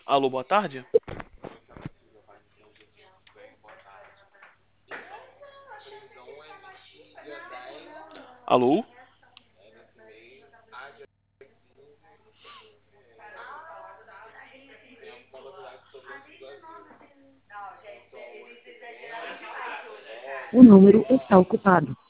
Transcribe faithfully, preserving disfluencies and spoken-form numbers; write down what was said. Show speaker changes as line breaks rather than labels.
Alô, boa tarde? Alô?
O número está ocupado.